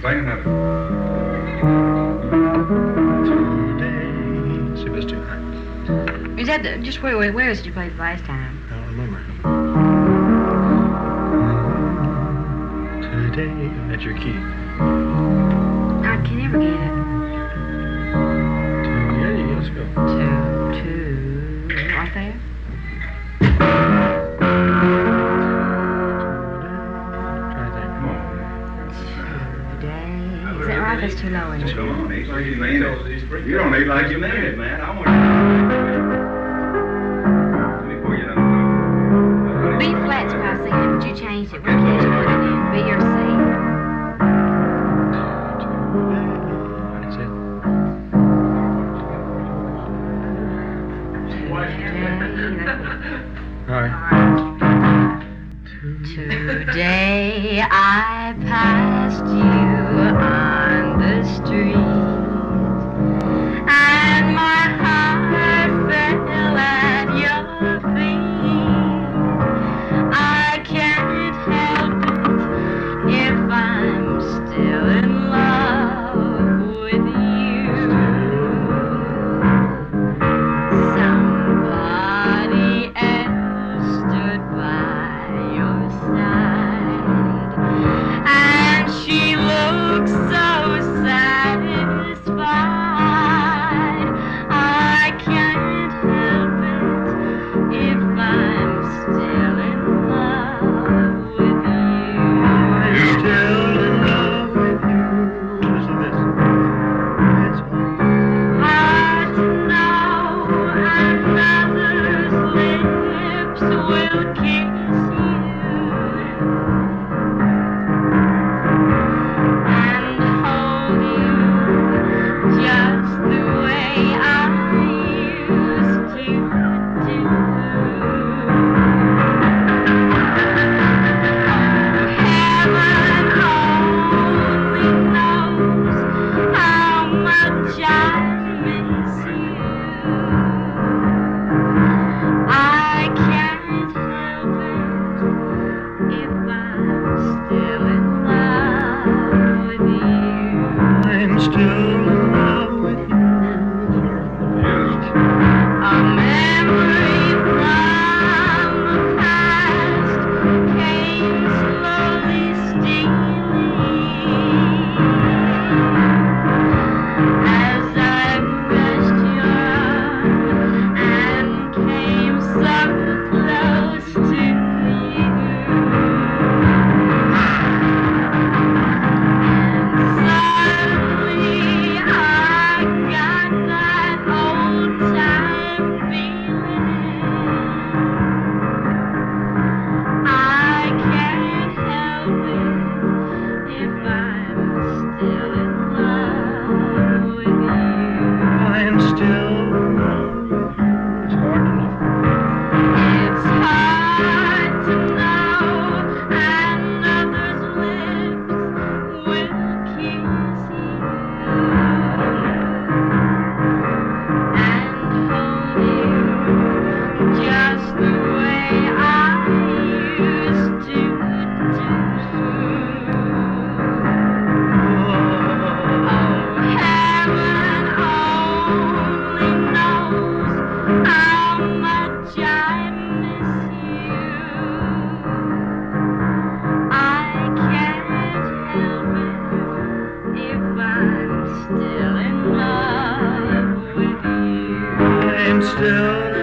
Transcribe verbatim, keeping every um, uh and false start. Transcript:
Play another. Today. See if it's too high. Is that the, just where, where, where did you play the last time? I don't remember. Today. That's your key. I can never get it. Two. Yeah, you let's go. Two, two, right there. Try that. Come on. Today. Is that right? That's too low. Isn't Just it? come on. Eat like you mean it. You don't eat like you mean it, man. I want you. Let me pour you another. B flat's what I said, but you changed it. What key did you put it in? B or C? That's it. All right. Today I passed you on the street, and my heart fell at your feet. I can't help it if I'm still in love with you. Somebody else stood by your side, and she looks so satisfied. I can't help it if I'm still in love with you. Still in love with you. Listen to this. It's Hard to know another's lips will kiss you and hold you just the way I used to do. Heaven only knows how much I miss you. I can't help it if I'm still in love with you. I'm still in love with you. A memory from the past came slowly stealing as I pressed your arm and came so close to you. Suddenly I got that old time feeling. I can't help it if I'm still in love with you. I'm still in love with you. It's hard to know. It's hard to know another's lips will kiss you and hold you just the way I used to do. Oh, heaven only knows how much I miss you. I can't help it if I'm still in love with you. I'm still